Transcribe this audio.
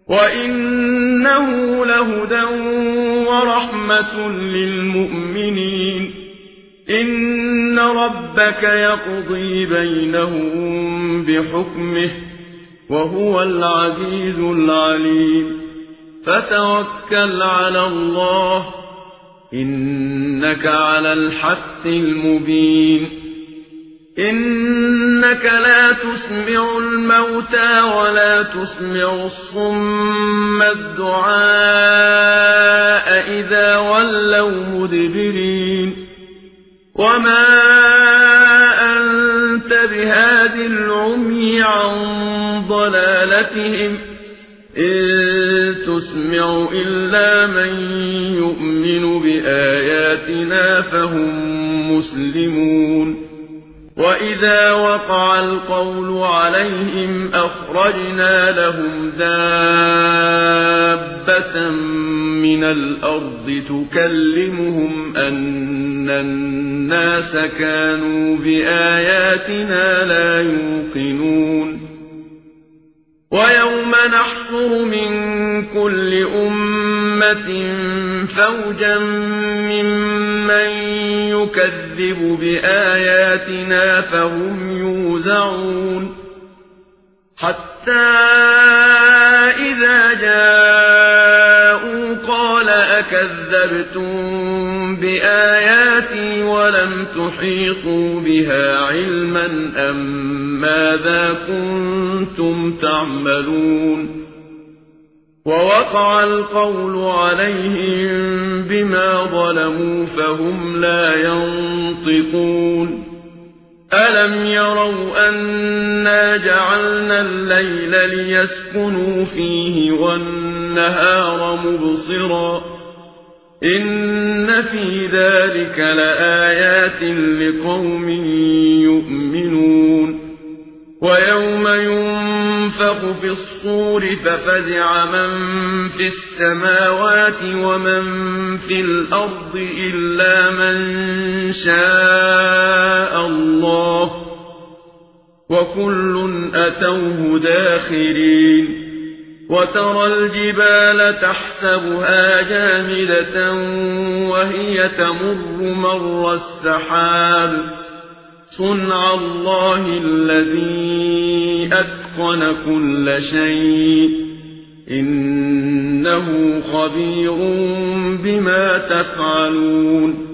وإنه لهدى ورحمة للمؤمنين. إن ربك يقضي بينهم بحكمه وهو العزيز العليم. فتوكل على الله إنك على الحق المبين. إنك لا تسمع الموتى ولا تسمع الصم الدعاء إذا ولوا مدبرين. وما أنت بهاد العمي عن ضلالتهم إن تسمع إلا من يؤمن بآياتنا فهم مسلمون. وإذا وقع القول عليهم أخرجنا لهم دابة من الأرض تكلمهم أن الناس كانوا بآياتنا لا يوقنون. ويوم نحشر من كل أمة فوجا ممن يكذب بآياتنا فهم يوزعون. حتى إذا جاءوا قال أكذبتم بآياتي ولم تحيطوا بها علما أم ماذا كنتم تعملون. ووقع القول عليهم بما ظلموا فهم لا ينطقون. ألم يروا أنا جعلنا الليل ليسكنوا فيه والنهار مبصرا إن في ذلك لآيات لقوم يؤمنون. ويوم ينفخ في الصور ففزع من في السماوات ومن في الأرض إلا من شاء الله وكل أتوه داخرين. وترى الجبال تحسبها جامدة وهي تمر مر السحاب صنع الله الذي أتقن كل شيء إنه خبير بما تفعلون.